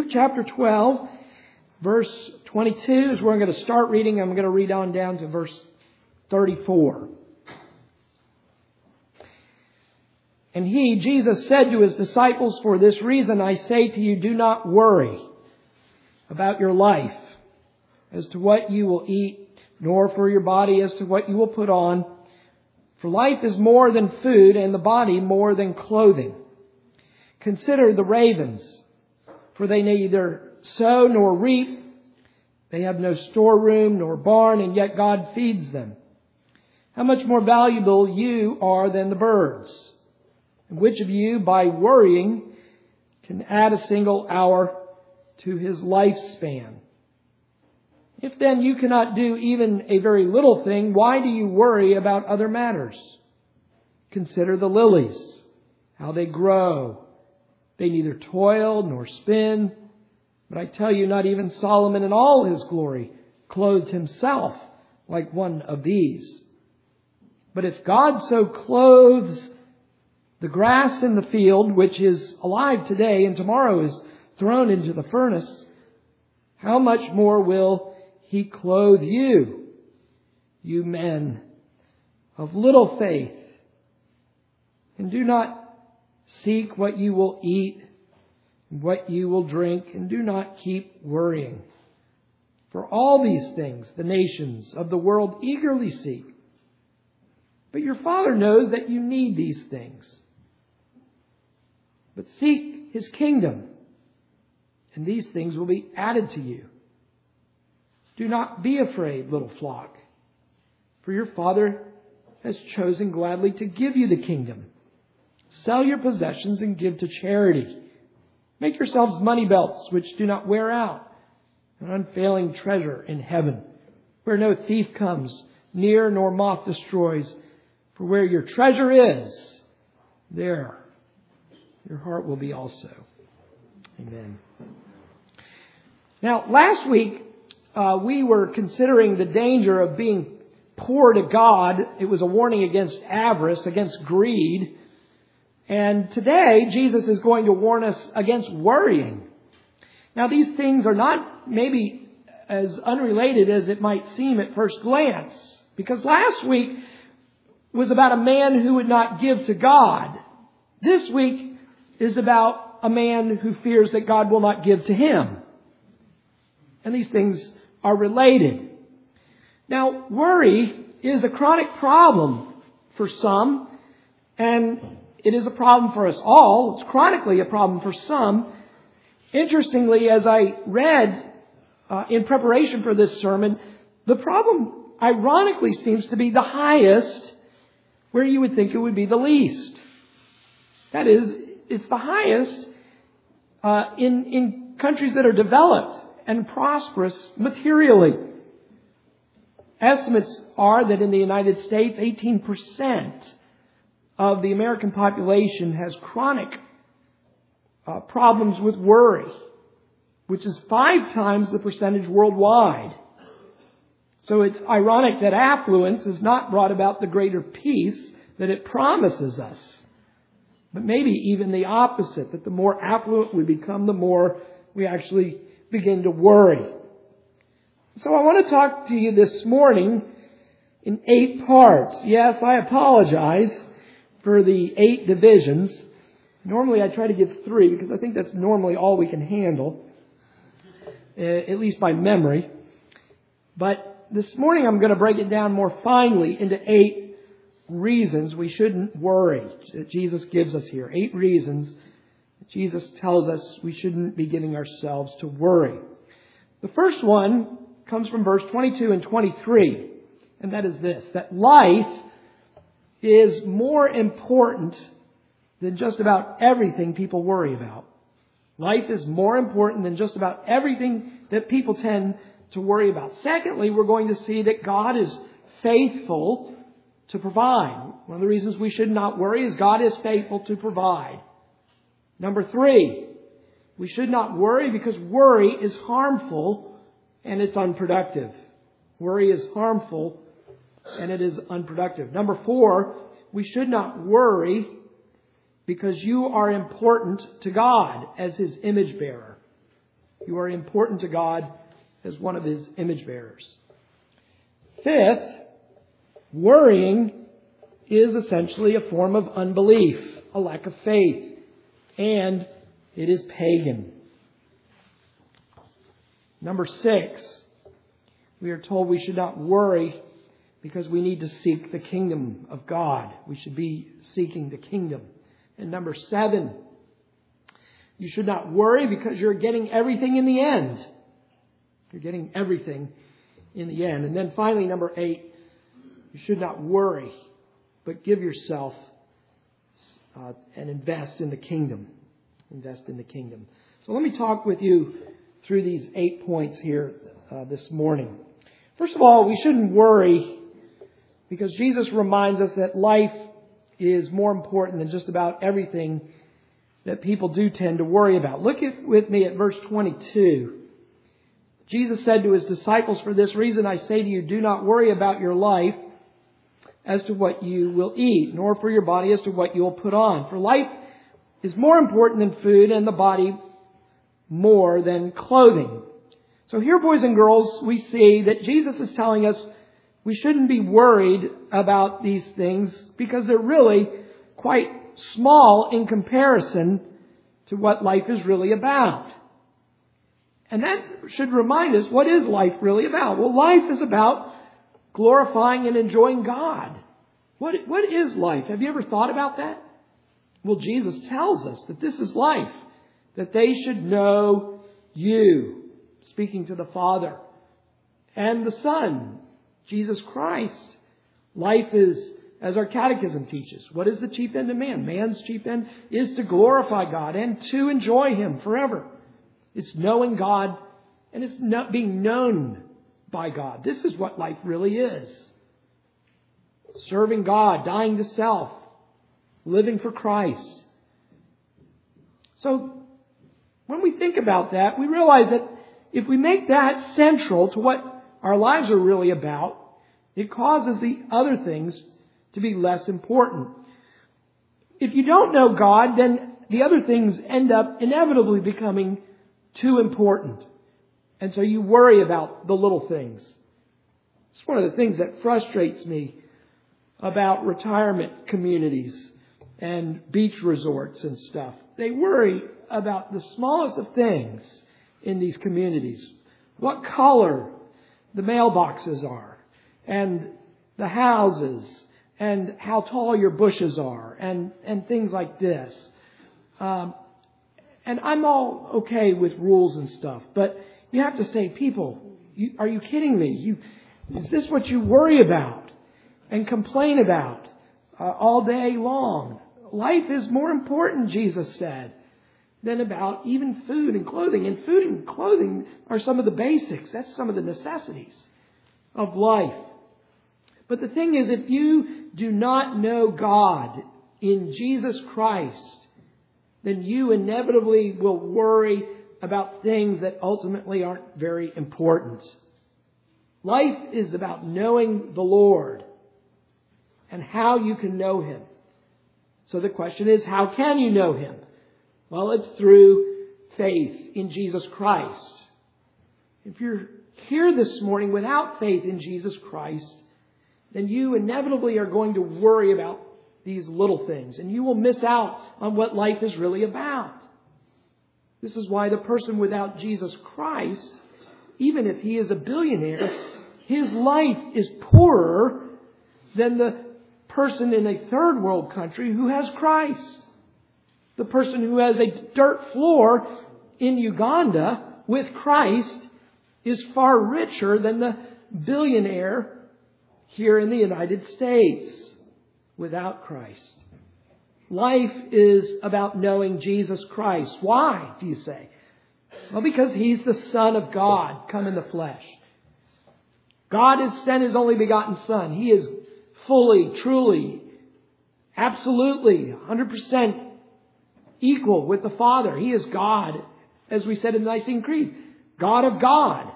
Luke chapter 12, verse 22 is where I'm going to start reading. I'm going to read on down to verse 34. And he, Jesus, said to his disciples, "For this reason I say to you, do not worry about your life as to what you will eat, nor for your body as to what you will put on. For life is more than food, and the body more than clothing. Consider the ravens, for they neither sow nor reap. They have no storeroom nor barn, and yet God feeds them. How much more valuable you are than the birds? And which of you, by worrying, can add a single hour to his lifespan? If then you cannot do even a very little thing, why do you worry about other matters? Consider the lilies, how they grow. They neither toil nor spin. But I tell you, not even Solomon in all his glory clothed himself like one of these. But if God so clothes the grass in the field, which is alive today and tomorrow is thrown into the furnace, how much more will He clothe you, you men of little faith? And do not seek what you will eat, what you will drink, and do not keep worrying. For all these things the nations of the world eagerly seek. But your Father knows that you need these things. But seek His kingdom, and these things will be added to you. Do not be afraid, little flock, for your Father has chosen gladly to give you the kingdom. Sell your possessions and give to charity. Make yourselves money belts which do not wear out, an unfailing treasure in heaven, where no thief comes near nor moth destroys. For where your treasure is, there your heart will be also." Amen. Now, last week, we were considering the danger of being poor to God. It was a warning against avarice, against greed. And today, Jesus is going to warn us against worrying. Now, these things are not maybe as unrelated as it might seem at first glance. Because last week was about a man who would not give to God. This week is about a man who fears that God will not give to him. And these things are related. Now, worry is a chronic problem for some, and it is a problem for us all. It's chronically a problem for some. Interestingly, as I read in preparation for this sermon, the problem ironically seems to be the highest where you would think it would be the least. That is, it's the highest in countries that are developed and prosperous materially. Estimates are that in the United States, 18% of the American population has chronic problems with worry, which is 5 times the percentage worldwide. So it's ironic that affluence has not brought about the greater peace that it promises us. But maybe even the opposite, that the more affluent we become, the more we actually begin to worry. So I want to talk to you this morning in 8 parts. Yes, I apologize for the 8 divisions. Normally I try to give 3 because I think that's normally all we can handle, at least by memory. But this morning I'm going to break it down more finely into 8 reasons we shouldn't worry that Jesus gives us here. 8 reasons Jesus tells us we shouldn't be giving ourselves to worry. The first one comes from verse 22 and 23. And that is this, that life is more important than just about everything people worry about. Life is more important than just about everything that people tend to worry about. Secondly, we're going to see that God is faithful to provide. One of the reasons we should not worry is God is faithful to provide. Number 3, we should not worry because worry is harmful and it's unproductive. Worry is harmful and it is unproductive. Number 4, we should not worry because you are important to God as His image bearer. You are important to God as one of His image bearers. Fifth, worrying is essentially a form of unbelief, a lack of faith, and it is pagan. Number 6, we are told we should not worry because we need to seek the kingdom of God. We should be seeking the kingdom. And number 7, you should not worry because you're getting everything in the end. You're getting everything in the end. And then finally, number 8, you should not worry, but give yourself and invest in the kingdom. Invest in the kingdom. So let me talk with you through these 8 points here this morning. First of all, we shouldn't worry because Jesus reminds us that life is more important than just about everything that people do tend to worry about. Look with me at verse 22. Jesus said to His disciples, "For this reason I say to you, do not worry about your life as to what you will eat, nor for your body as to what you will put on. For life is more important than food, and the body more than clothing." So here, boys and girls, we see that Jesus is telling us we shouldn't be worried about these things because they're really quite small in comparison to what life is really about. And that should remind us, what is life really about? Well, life is about glorifying and enjoying God. What is life? Have you ever thought about that? Well, Jesus tells us that this is life, that they should know you, speaking to the Father, and the Son, Jesus Christ. Life is, as our catechism teaches, what is the chief end of man? Man's chief end is to glorify God and to enjoy Him forever. It's knowing God and it's not being known by God. This is what life really is. Serving God, dying to self, living for Christ. So when we think about that, we realize that if we make that central to what our lives are really about, it causes the other things to be less important. If you don't know God, then the other things end up inevitably becoming too important. And so you worry about the little things. It's one of the things that frustrates me about retirement communities and beach resorts and stuff. They worry about the smallest of things in these communities. What color the mailboxes are, and the houses, and how tall your bushes are, and things like this. And I'm all okay with rules and stuff, but you have to say, people, are you kidding me? Is this what you worry about and complain about all day long? Life is more important, Jesus said, than about even food and clothing. And food and clothing are some of the basics. That's some of the necessities of life. But the thing is, if you do not know God in Jesus Christ, then you inevitably will worry about things that ultimately aren't very important. Life is about knowing the Lord and how you can know Him. So the question is, how can you know Him? Well, it's through faith in Jesus Christ. If you're here this morning without faith in Jesus Christ, then you inevitably are going to worry about these little things, and you will miss out on what life is really about. This is why the person without Jesus Christ, even if he is a billionaire, his life is poorer than the person in a third world country who has Christ. The person who has a dirt floor in Uganda with Christ is far richer than the billionaire here in the United States without Christ. Life is about knowing Jesus Christ. Why, do you say? Well, because He's the Son of God come in the flesh. God has sent His only begotten Son. He is fully, truly, absolutely, 100% equal with the Father. He is God, as we said in the Nicene Creed, God of God.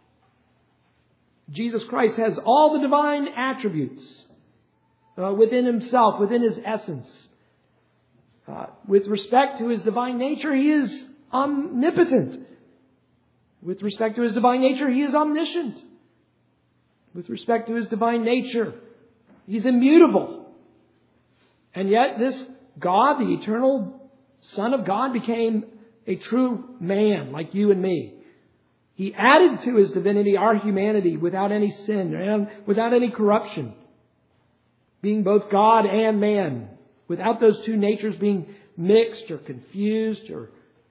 Jesus Christ has all the divine attributes within Himself, within His essence. With respect to His divine nature, He is omnipotent. With respect to His divine nature, He is omniscient. With respect to His divine nature, He's immutable. And yet this God, the eternal Son of God, became a true man like you and me. He added to His divinity our humanity without any sin and without any corruption. Being both God and man, without those two natures being mixed or confused or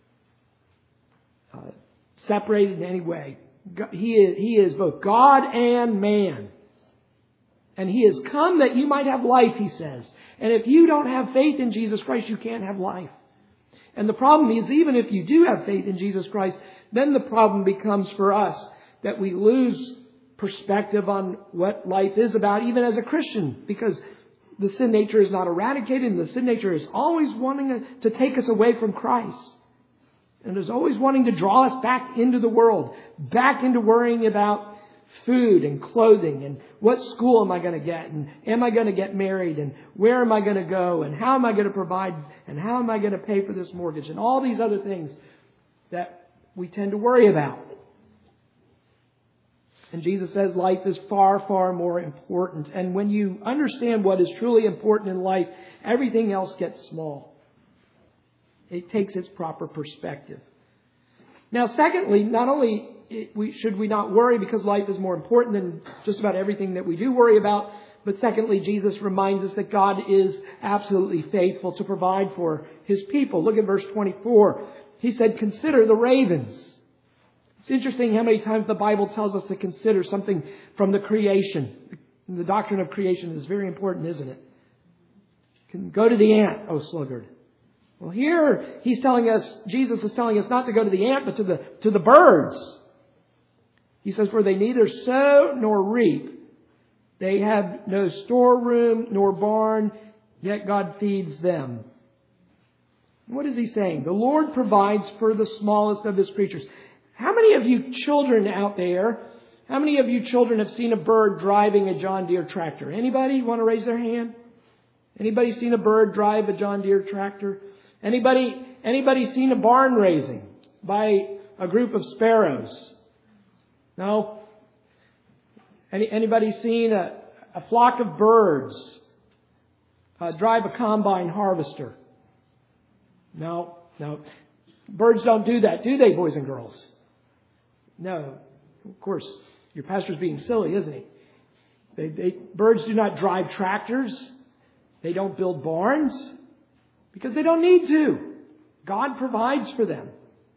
separated in any way. He is both God and man. And He has come that you might have life, He says. And if you don't have faith in Jesus Christ, you can't have life. And the problem is, even if you do have faith in Jesus Christ, then the problem becomes for us that we lose perspective on what life is about, even as a Christian, because the sin nature is not eradicated, and the sin nature is always wanting to take us away from Christ. And is always wanting to draw us back into the world, back into worrying about food and clothing and what school am I going to get and am I going to get married and where am I going to go and how am I going to provide and how am I going to pay for this mortgage and all these other things that we tend to worry about. And Jesus says life is far, far more important. And when you understand what is truly important in life, everything else gets small. It takes its proper perspective. Now, secondly, not only should we not worry because life is more important than just about everything that we do worry about, but secondly, Jesus reminds us that God is absolutely faithful to provide for His people. Look at verse 24. He said, "Consider the ravens." It's interesting how many times the Bible tells us to consider something from the creation. The doctrine of creation is very important, isn't it? Can go to the ant, O sluggard. Well, here Jesus is telling us not to go to the ant, but to the birds. He says, "For they neither sow nor reap. They have no storeroom nor barn, yet God feeds them." What is He saying? The Lord provides for the smallest of His creatures. How many of you children out there, how many of you children have seen a bird driving a John Deere tractor? Anybody want to raise their hand? Anybody seen a bird drive a John Deere tractor? Anybody seen a barn raising by a group of sparrows? No? Anybody seen a flock of birds drive a combine harvester? No. Birds don't do that, do they, boys and girls? No. Of course, your pastor's being silly, isn't he? Birds do not drive tractors. They don't build barns because they don't need to. God provides for them.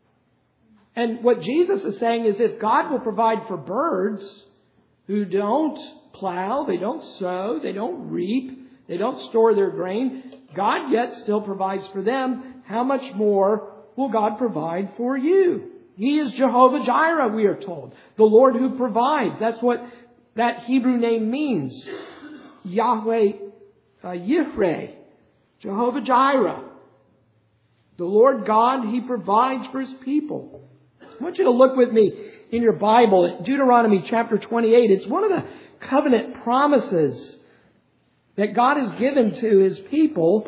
And what Jesus is saying is if God will provide for birds who don't plow, they don't sow, they don't reap, they don't store their grain, God yet still provides for them. How much more will God provide for you? He is Jehovah Jireh, we are told. The Lord who provides. That's what that Hebrew name means. Yahweh Yireh. Jehovah Jireh. The Lord God, He provides for His people. I want you to look with me in your Bible at Deuteronomy chapter 28. It's one of the covenant promises that God has given to His people.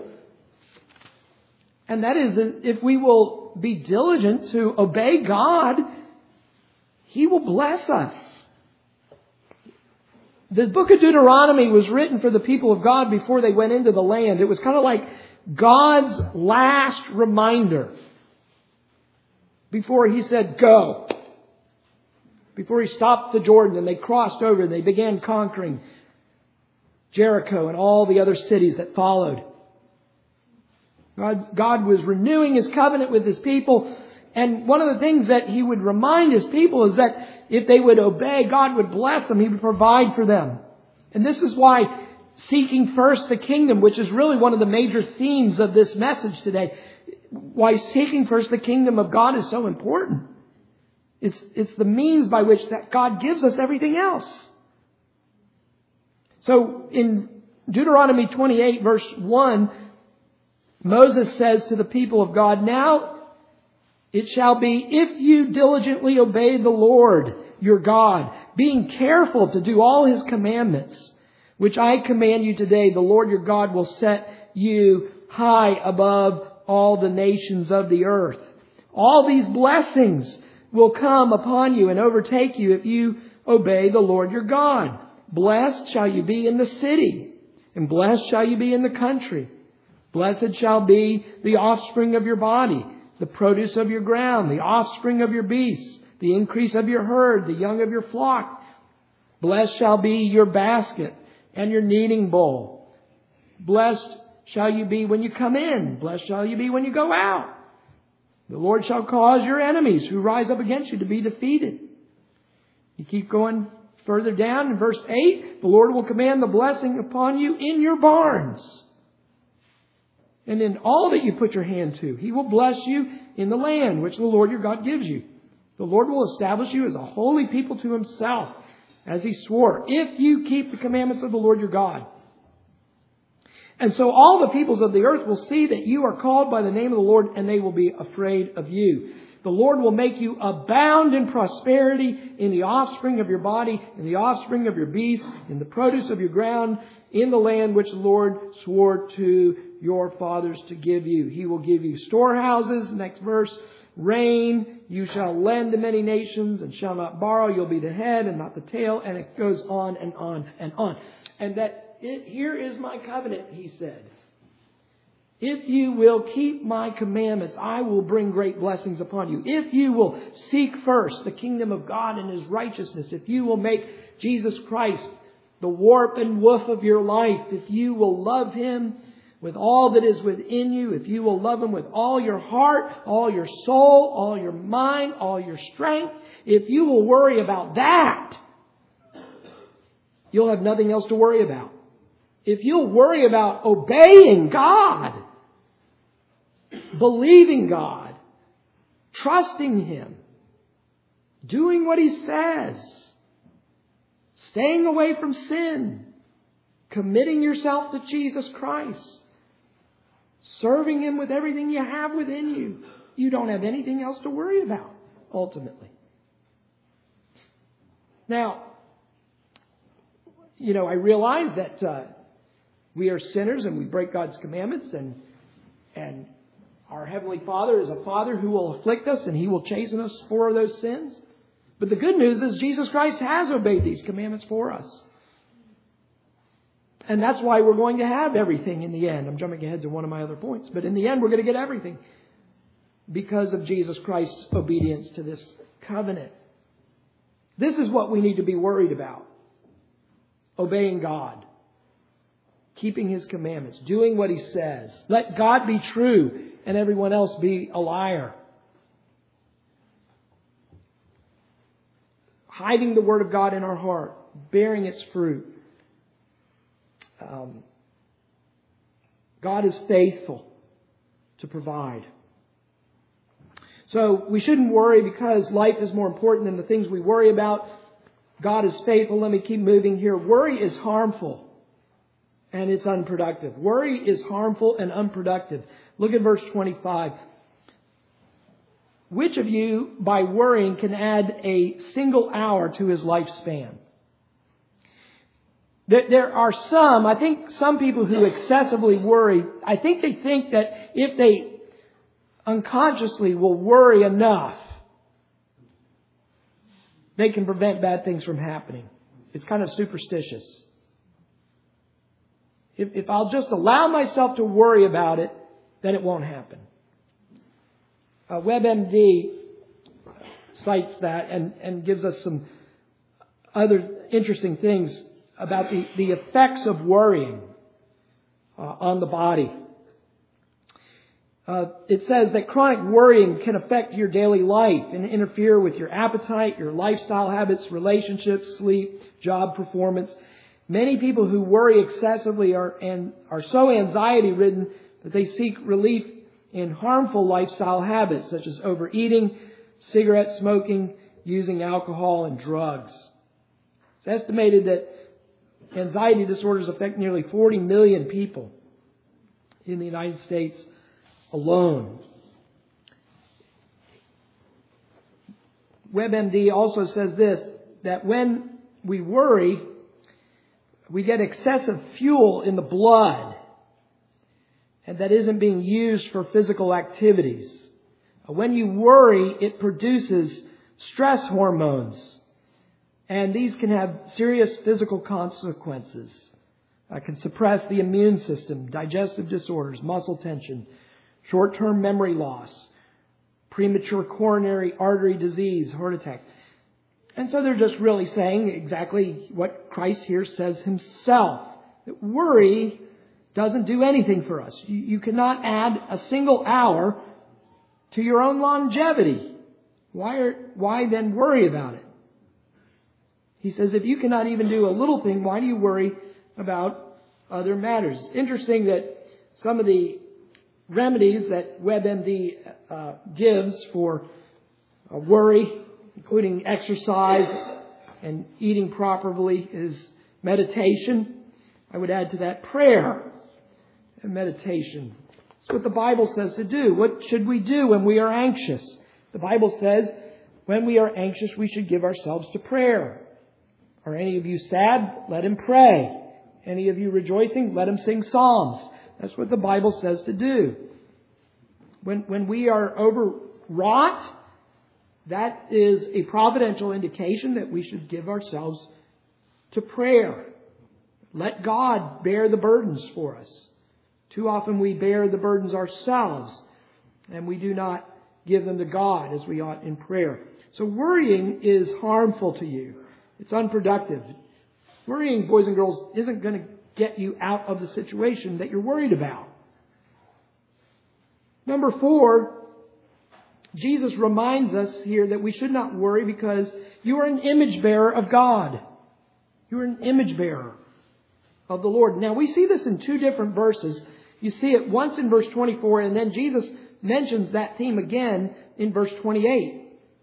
And that is, if we will be diligent to obey God, He will bless us. The book of Deuteronomy was written for the people of God before they went into the land. It was kind of like God's last reminder before He said, go. Before He stopped the Jordan and they crossed over and they began conquering Jericho and all the other cities that followed. God was renewing His covenant with His people. And one of the things that He would remind His people is that if they would obey, God would bless them. He would provide for them. And this is why seeking first the kingdom, which is really one of the major themes of this message today, why seeking first the kingdom of God is so important. It's the means by which that God gives us everything else. So in Deuteronomy 28 verse 1, Moses says to the people of God, "Now it shall be, if you diligently obey the Lord your God, being careful to do all His commandments, which I command you today, the Lord your God will set you high above all the nations of the earth." All these blessings will come upon you and overtake you if you obey the Lord your God. Blessed shall you be in the city, and blessed shall you be in the country. Blessed shall be the offspring of your body, the produce of your ground, the offspring of your beasts, the increase of your herd, the young of your flock. Blessed shall be your basket and your kneading bowl. Blessed shall you be when you come in. Blessed shall you be when you go out. The Lord shall cause your enemies who rise up against you to be defeated. You keep going further down in verse 8. The Lord will command the blessing upon you in your barns and in all that you put your hand to. He will bless you in the land which the Lord your God gives you. The Lord will establish you as a holy people to Himself, as He swore, if you keep the commandments of the Lord your God. And so all the peoples of the earth will see that you are called by the name of the Lord, and they will be afraid of you. The Lord will make you abound in prosperity in the offspring of your body, in the offspring of your beast, in the produce of your ground, in the land which the Lord swore to your fathers to give you. He will give you storehouses, next verse, rain, you shall lend to many nations and shall not borrow. You'll be the head and not the tail. And it goes on and on and on. And here is my covenant, He said. If you will keep my commandments, I will bring great blessings upon you. If you will seek first the kingdom of God and His righteousness, if you will make Jesus Christ the warp and woof of your life, if you will love Him with all that is within you, if you will love Him with all your heart, all your soul, all your mind, all your strength, if you will worry about that, you'll have nothing else to worry about. If you'll worry about obeying God, believing God, trusting Him, doing what He says, staying away from sin, committing yourself to Jesus Christ, serving Him with everything you have within you, you don't have anything else to worry about, ultimately. Now, I realize that we are sinners and we break God's commandments, and our Heavenly Father is a Father who will afflict us and He will chasten us for those sins. But the good news is Jesus Christ has obeyed these commandments for us. And that's why we're going to have everything in the end. I'm jumping ahead to one of my other points. But in the end, we're going to get everything because of Jesus Christ's obedience to this covenant. This is what we need to be worried about. Obeying God. Keeping His commandments. Doing what He says. Let God be true and everyone else be a liar. Hiding the Word of God in our heart. Bearing its fruit. God is faithful to provide. So we shouldn't worry because life is more important than the things we worry about. God is faithful. Let me keep moving here. Worry is harmful and it's unproductive. Worry is harmful and unproductive. Look at verse 25. Which of you, by worrying, can add a single hour to his lifespan? There are some people who excessively worry. I think they think that if they unconsciously will worry enough, they can prevent bad things from happening. It's kind of superstitious. If I'll just allow myself to worry about it, then it won't happen. WebMD cites that and gives us some other interesting things about the effects of worrying on the body. It says that chronic worrying can affect your daily life and interfere with your appetite, your lifestyle habits, relationships, sleep, job performance. Many people who worry excessively are so anxiety-ridden that they seek relief in harmful lifestyle habits such as overeating, cigarette smoking, using alcohol and drugs. It's estimated that anxiety disorders affect nearly 40 million people in the United States alone. WebMD also says this, that when we worry, we get excessive fuel in the blood, and that isn't being used for physical activities. When you worry, it produces stress hormones. And these can have serious physical consequences. Can suppress the immune system, digestive disorders, muscle tension, short-term memory loss, premature coronary artery disease, heart attack. And so they're just really saying exactly what Christ here says himself. That worry doesn't do anything for us. You cannot add a single hour to your own longevity. Why then worry about it? He says, if you cannot even do a little thing, why do you worry about other matters? Interesting that some of the remedies that WebMD gives for worry, including exercise and eating properly, is meditation. I would add to that prayer and meditation. It's what the Bible says to do. What should we do when we are anxious? The Bible says when we are anxious, we should give ourselves to prayer. Are any of you sad? Let him pray. Any of you rejoicing? Let him sing psalms. That's what the Bible says to do. When we are overwrought, that is a providential indication that we should give ourselves to prayer. Let God bear the burdens for us. Too often we bear the burdens ourselves, and we do not give them to God as we ought in prayer. So worrying is harmful to you. It's unproductive. Worrying, boys and girls, isn't going to get you out of the situation that you're worried about. Number 4, Jesus reminds us here that we should not worry because you are an image bearer of God. You are an image bearer of the Lord. Now, we see this in 2 different verses. You see it once in verse 24, and then Jesus mentions that theme again in verse 28.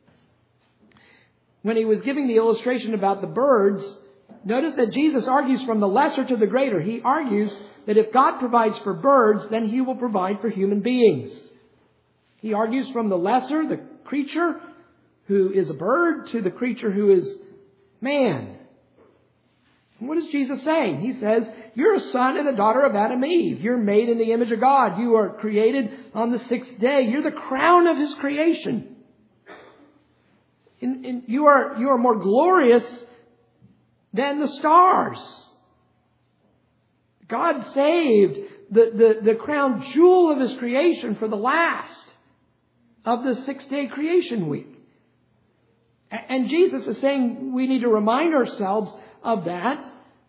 When he was giving the illustration about the birds, notice that Jesus argues from the lesser to the greater. He argues that if God provides for birds, then he will provide for human beings. He argues from the lesser, the creature who is a bird, to the creature who is man. And what is Jesus saying? He says, you're a son and a daughter of Adam and Eve. You're made in the image of God. You are created on the 6th day. You're the crown of his creation. You are more glorious than the stars. God saved the crown jewel of his creation for the last of the 6-day creation week. And Jesus is saying we need to remind ourselves of that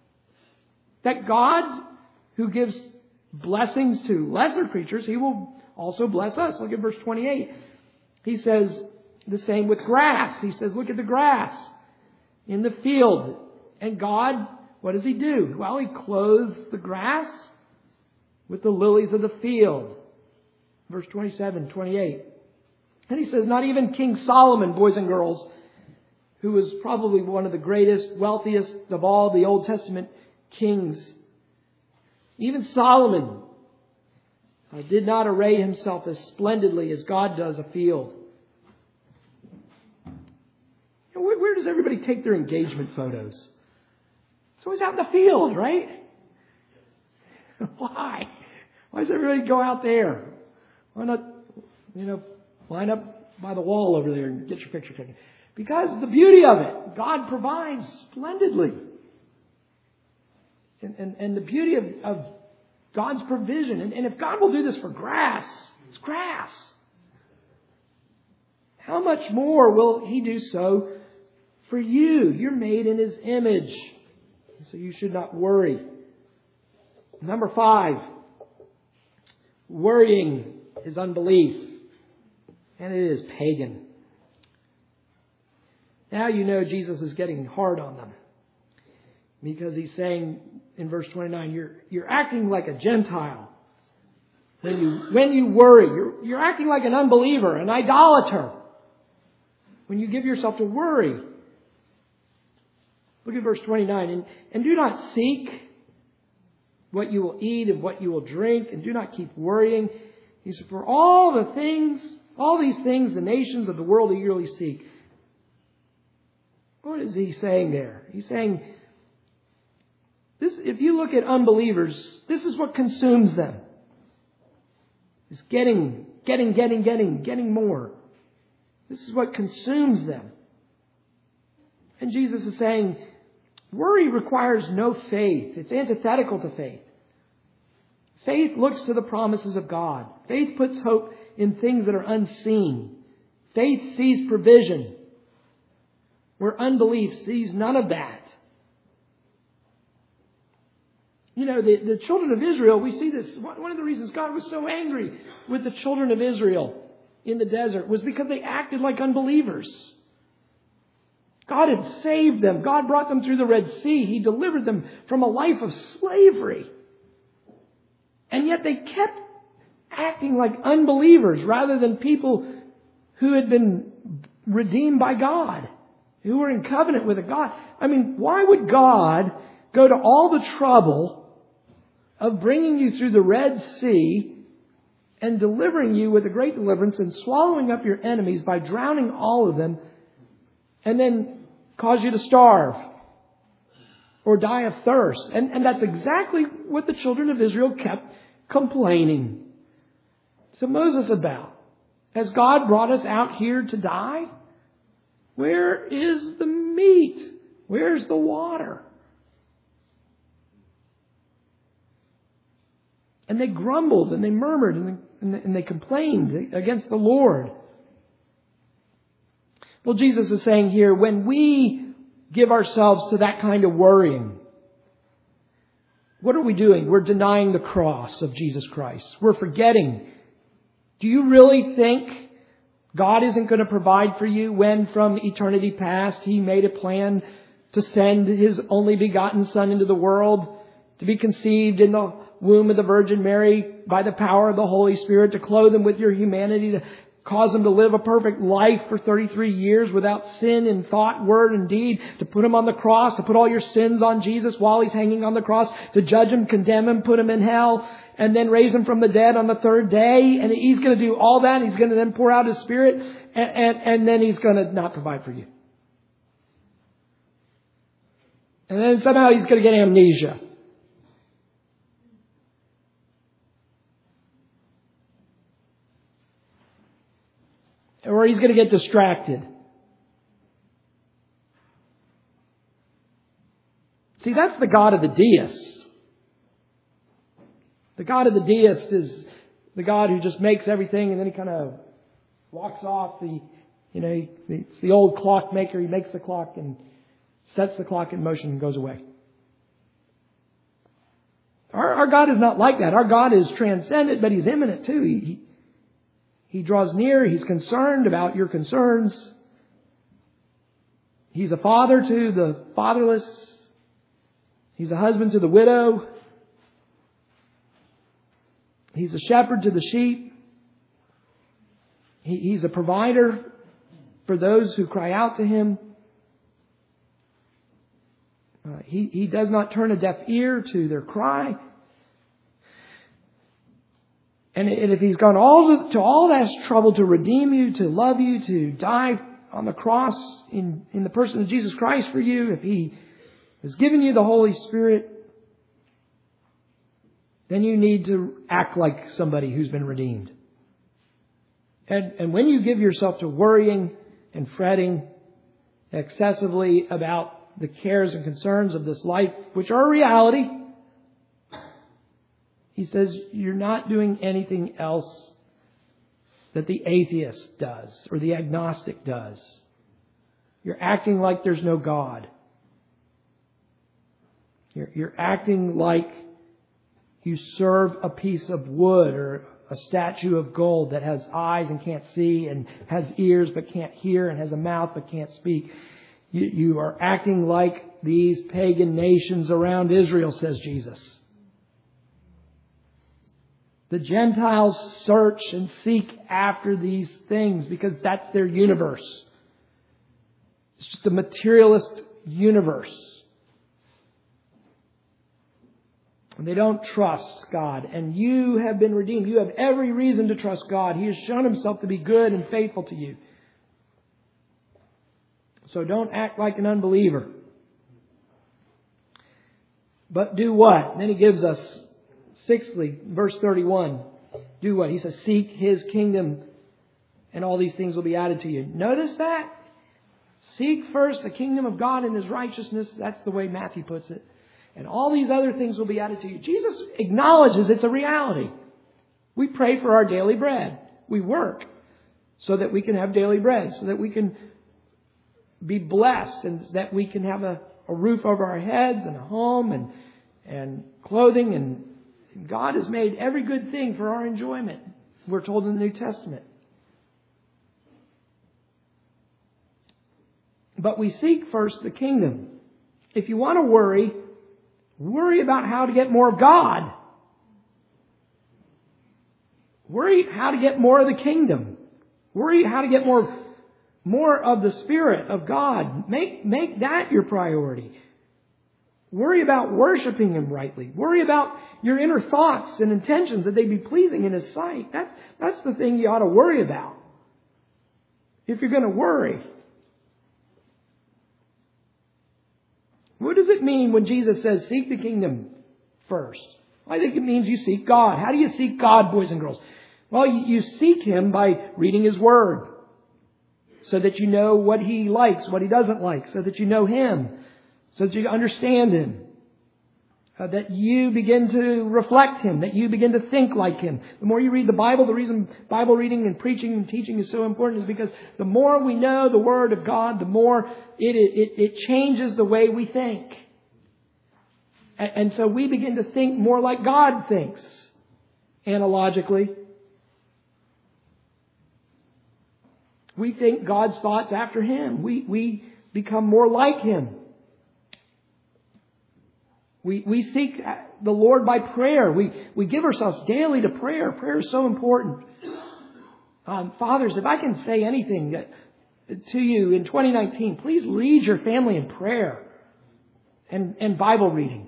God, who gives blessings to lesser creatures, he will also bless us. Look at verse 28. He says the same with grass. He says, look at the grass in the field. And God, what does he do? Well, he clothes the grass with the lilies of the field. Verse 27, 28. And he says, not even King Solomon, boys and girls, who was probably one of the greatest, wealthiest of all the Old Testament kings, even Solomon did not array himself as splendidly as God does a field. Where does everybody take their engagement photos? It's always out in the field, right? Why? Why does everybody go out there? Why not, line up by the wall over there and get your picture taken? Because the beauty of it, God provides splendidly. And the beauty of God's provision. And if God will do this for grass, it's grass. How much more will he do so for you? You're made in his image. So you should not worry. Number 5. Worrying is unbelief. And it is pagan. Now you know Jesus is getting hard on them. Because he's saying in verse 29, you're acting like a Gentile. When you worry, you're acting like an unbeliever, an idolater. When you give yourself to worry. Look at verse 29. And do not seek what you will eat and what you will drink, and do not keep worrying. He said, for all these things the nations of the world eagerly seek. What is he saying there? He's saying, if you look at unbelievers, this is what consumes them. It's getting more. This is what consumes them. And Jesus is saying, worry requires no faith. It's antithetical to faith. Faith looks to the promises of God. Faith puts hope in things that are unseen. Faith sees provision, where unbelief sees none of that. You know, the children of Israel, we see this. One of the reasons God was so angry with the children of Israel in the desert was because they acted like unbelievers. God had saved them. God brought them through the Red Sea. He delivered them from a life of slavery. And yet they kept acting like unbelievers rather than people who had been redeemed by God, who were in covenant with a God. I mean, why would God go to all the trouble of bringing you through the Red Sea and delivering you with a great deliverance and swallowing up your enemies by drowning all of them and then cause you to starve or die of thirst? And that's exactly what the children of Israel kept complaining to Moses about. Has God brought us out here to die? Where is the meat? Where's the water? And they grumbled and they murmured and they complained against the Lord. Well, Jesus is saying here, when we give ourselves to that kind of worrying, what are we doing? We're denying the cross of Jesus Christ. We're forgetting. Do you really think God isn't going to provide for you when from eternity past He made a plan to send His only begotten Son into the world to be conceived in the womb of the Virgin Mary by the power of the Holy Spirit, to clothe Him with your humanity, to cause Him to live a perfect life for 33 years without sin in thought, word, and deed, to put Him on the cross, to put all your sins on Jesus while He's hanging on the cross, to judge Him, condemn Him, put Him in hell, and then raise Him from the dead on the third day. And He's going to do all that. He's going to then pour out His Spirit, and then He's going to not provide for you. And then somehow He's going to get amnesia. Or He's going to get distracted. See, that's the God of the deists. The God of the deist is the God who just makes everything and then He kind of walks off. It's the old clockmaker. He makes the clock and sets the clock in motion and goes away. Our God is not like that. Our God is transcendent, but He's immanent too. He draws near. He's concerned about your concerns. He's a father to the fatherless. He's a husband to the widow. He's a shepherd to the sheep. He's a provider for those who cry out to Him. He does not turn a deaf ear to their cry. And if He's gone to all that trouble to redeem you, to love you, to die on the cross in the person of Jesus Christ for you, if He has given you the Holy Spirit, then you need to act like somebody who's been redeemed. And when you give yourself to worrying and fretting excessively about the cares and concerns of this life, which are a reality, He says you're not doing anything else that the atheist does or the agnostic does. You're acting like there's no God. You're acting like you serve a piece of wood or a statue of gold that has eyes and can't see, and has ears but can't hear, and has a mouth but can't speak. You are acting like these pagan nations around Israel, says Jesus. The Gentiles search and seek after these things because that's their universe. It's just a materialist universe. And they don't trust God. And you have been redeemed. You have every reason to trust God. He has shown Himself to be good and faithful to you. So don't act like an unbeliever. But do what? And then He gives us, sixthly, verse 31. Do what? He says, seek His kingdom and all these things will be added to you. Notice that? Seek first the kingdom of God and His righteousness. That's the way Matthew puts it. And all these other things will be added to you. Jesus acknowledges it's a reality. We pray for our daily bread. We work so that we can have daily bread, so that we can be blessed and that we can have a roof over our heads and a home and clothing. And God has made every good thing for our enjoyment, we're told in the New Testament. But we seek first the kingdom. If you want to worry about how to get more of God. Worry how to get more of the kingdom. Worry how to get more of the Spirit of God. Make that your priority. Worry about worshiping Him rightly. Worry about your inner thoughts and intentions, that they be pleasing in His sight. That's the thing you ought to worry about. If you're going to worry. What does it mean when Jesus says, seek the kingdom first? I think it means you seek God. How do you seek God, boys and girls? Well, you seek Him by reading His Word, so that you know what He likes, what He doesn't like, so that you know Him, so that you understand Him, that you begin to reflect Him, that you begin to think like Him. The more you read the Bible, the reason Bible reading and preaching and teaching is so important is because the more we know the Word of God, the more it changes the way we think. And so we begin to think more like God thinks, analogically. We think God's thoughts after Him. We become more like Him. We seek the Lord by prayer. We give ourselves daily to prayer. Prayer is so important. Fathers, if I can say anything to you in 2019, please lead your family in prayer and Bible reading.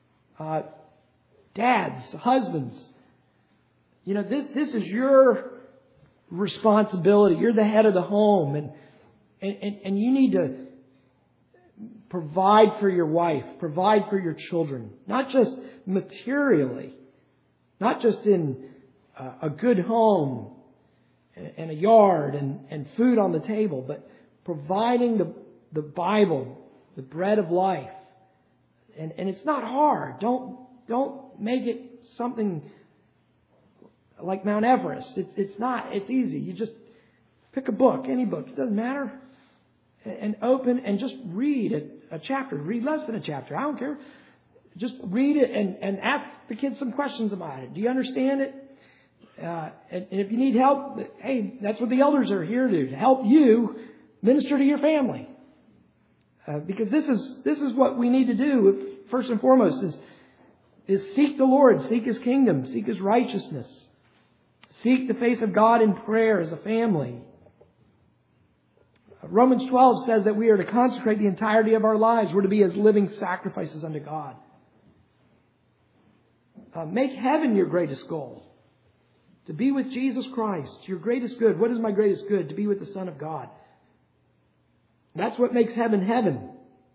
Dads, husbands, this is your responsibility. You're the head of the home, and you need to provide for your wife, provide for your children, not just materially, not just in a good home and a yard and food on the table, but providing the Bible, the bread of life. And it's not hard. Don't make it something like Mount Everest. It's not. It's easy. You just pick a book, any book. It doesn't matter. And open and just read a chapter. Read less than a chapter. I don't care. Just read it and ask the kids some questions about it. Do you understand it? And if you need help, hey, that's what the elders are here to help you minister to your family. Because this is what we need to do. First and foremost is seek the Lord, seek His kingdom, seek His righteousness. Seek the face of God in prayer as a family. Romans 12 says that we are to consecrate the entirety of our lives. We're to be as living sacrifices unto God. Make heaven your greatest goal. To be with Jesus Christ, your greatest good. What is my greatest good? To be with the Son of God. That's what makes heaven heaven.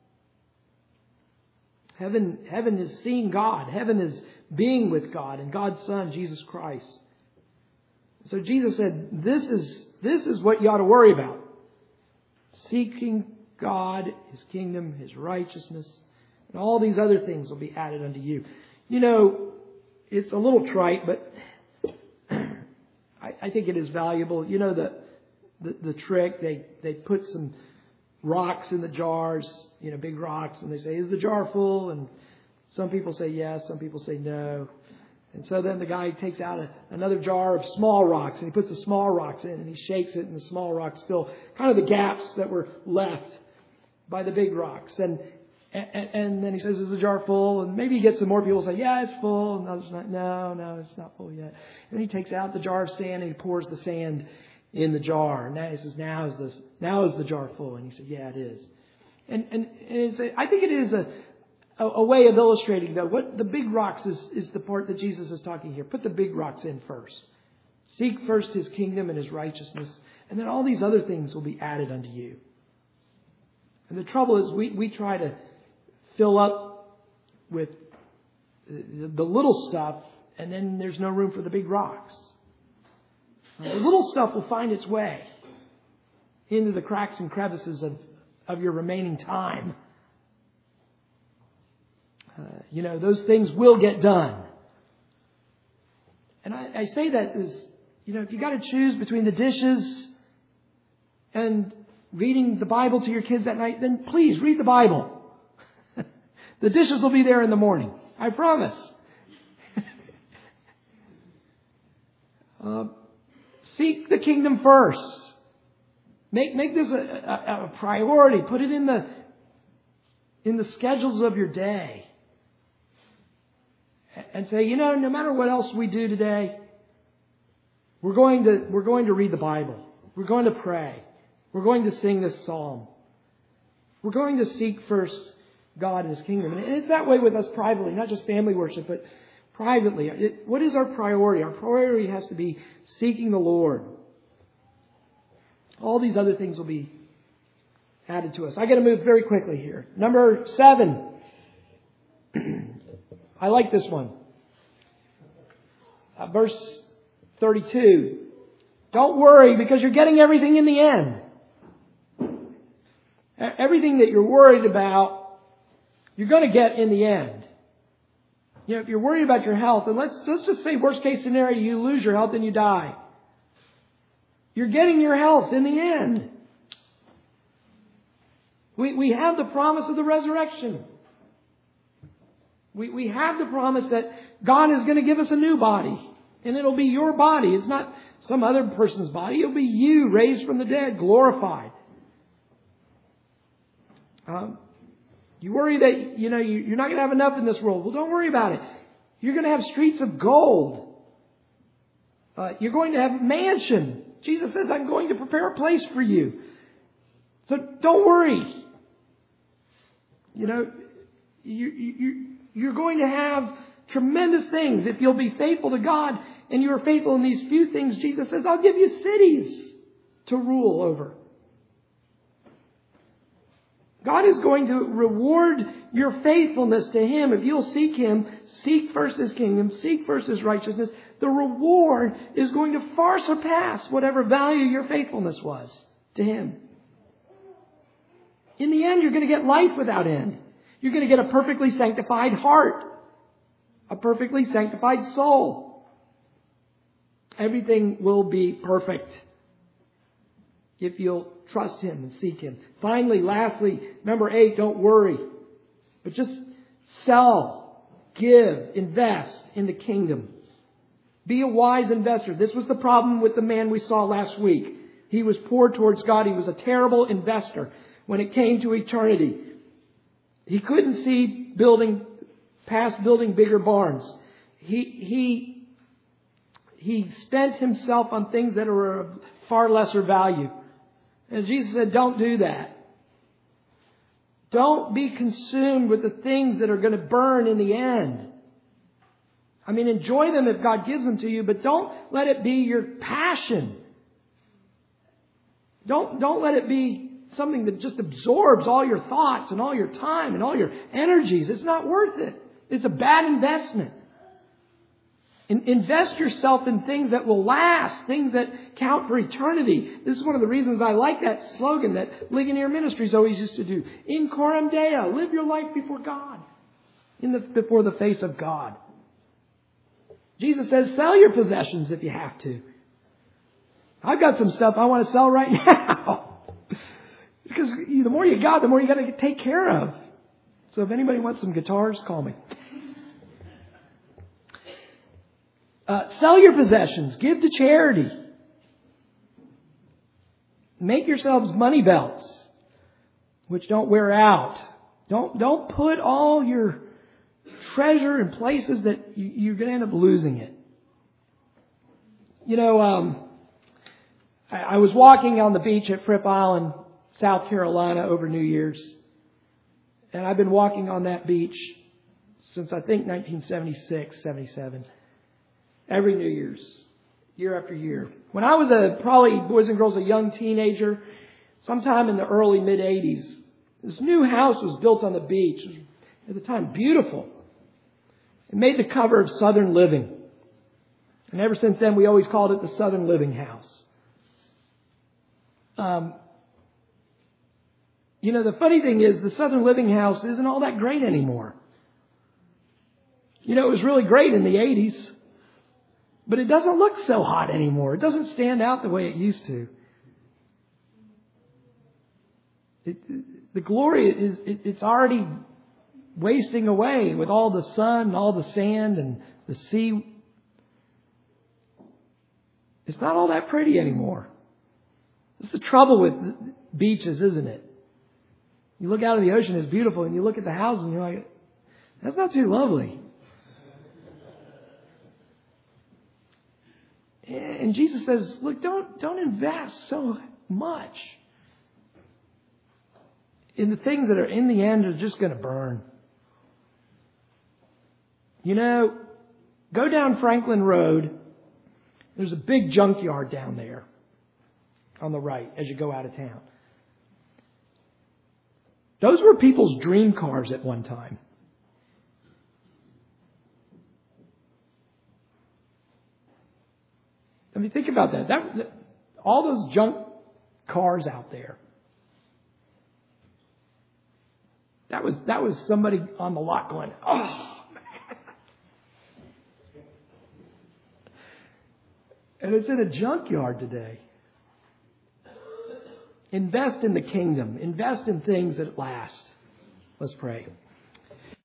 Heaven is seeing God. Heaven is being with God and God's Son, Jesus Christ. So Jesus said, this is what you ought to worry about. Seeking God, His kingdom, His righteousness, and all these other things will be added unto you. It's a little trite, but I think it is valuable. The trick, they put some rocks in the jars, big rocks, and they say, is the jar full? And some people say yes, some people say no. And so then the guy takes out another jar of small rocks, and he puts the small rocks in, and he shakes it, and the small rocks fill kind of the gaps that were left by the big rocks. And then he says, is the jar full? And maybe he gets some more people say, yeah, it's full. And others not, no, it's not full yet. And he takes out the jar of sand, and he pours the sand in the jar. And now he says, now is the jar full? And he said, yeah, it is. And I think it is a way of illustrating, though, what the big rocks is the part that Jesus is talking here. Put the big rocks in first. Seek first His kingdom and His righteousness, and then all these other things will be added unto you. And the trouble is we try to fill up with the little stuff, and then there's no room for the big rocks. The little stuff will find its way into the cracks and crevices of your remaining time. Those things will get done. And I say that as, if you got to choose between the dishes and reading the Bible to your kids at night, then please read the Bible. The dishes will be there in the morning. I promise. Seek the kingdom first. Make this a priority. Put it in the schedules of your day. And say, no matter what else we do today, we're going to read the Bible. We're going to pray. We're going to sing this psalm. We're going to seek first God and His kingdom. And it's that way with us privately, not just family worship, but privately. What is our priority? Our priority has to be seeking the Lord. All these other things will be added to us. I got to move very quickly here. Number 7. I like this one. Verse 32. Don't worry because you're getting everything in the end. Everything that you're worried about, you're going to get in the end. If you're worried about your health, and let's just say worst case scenario, you lose your health and you die. You're getting your health in the end. We have the promise of the resurrection. We have the promise that God is going to give us a new body. And it'll be your body. It's not some other person's body. It'll be you raised from the dead, glorified. You worry that, you're not going to have enough in this world. Well, don't worry about it. You're going to have streets of gold. You're going to have a mansion. Jesus says, I'm going to prepare a place for you. So don't worry. You're going to have tremendous things if you'll be faithful to God and you are faithful in these few things. Jesus says, I'll give you cities to rule over. God is going to reward your faithfulness to Him. If you'll seek Him, seek first His kingdom, seek first His righteousness, the reward is going to far surpass whatever value your faithfulness was to Him. In the end, you're going to get life without end. You're going to get a perfectly sanctified heart, a perfectly sanctified soul. Everything will be perfect if you'll trust Him and seek Him. Finally, lastly, number 8, don't worry. But just sell, give, invest in the kingdom. Be a wise investor. This was the problem with the man we saw last week. He was poor towards God. He was a terrible investor when it came to eternity. He couldn't see past building bigger barns. He spent himself on things that are of far lesser value. And Jesus said, don't do that. Don't be consumed with the things that are going to burn in the end. I mean, enjoy them if God gives them to you, but don't let it be your passion. Don't let it be something that just absorbs all your thoughts and all your time and all your energies. It's not worth it. It's a bad investment. Invest yourself in things that will last, things that count for eternity. This is one of the reasons I like that slogan that Ligonier Ministries always used to do. In coram Deo, live your life before God, before the face of God. Jesus says, sell your possessions if you have to. I've got some stuff I want to sell right now. Because the more you got, the more you got to take care of. So if anybody wants some guitars, call me. Sell your possessions. Give to charity. Make yourselves money belts, which don't wear out. Don't put all your treasure in places that you're going to end up losing it. I was walking on the beach at Fripp Island, South Carolina, over New Year's. And I've been walking on that beach since, I think, 1976, 77. Every New Year's, year after year. When I was probably, boys and girls, a young teenager, sometime in the early mid-'80s, this new house was built on the beach. It was, at the time, beautiful. It made the cover of Southern Living. And ever since then, we always called it the Southern Living House. You know, the funny thing is the Southern Living House isn't all that great anymore. You know, it was really great in the 80s, but it doesn't look so hot anymore. It doesn't stand out the way it used to. The glory it's already wasting away with all the sun and all the sand and the sea. It's not all that pretty anymore. That's the trouble with beaches, isn't it? You look out at the ocean, it's beautiful, and you look at the houses and you're like, that's not too lovely. And Jesus says, look, don't invest so much in the things that are in the end are just going to burn. You know, go down Franklin Road. There's a big junkyard down there on the right as you go out of town. Those were people's dream cars at one time. I mean, think about that. All those junk cars out there. That was somebody on the lot going, oh, man. And it's in a junkyard today. Invest in the kingdom. Invest in things that last. Let's pray.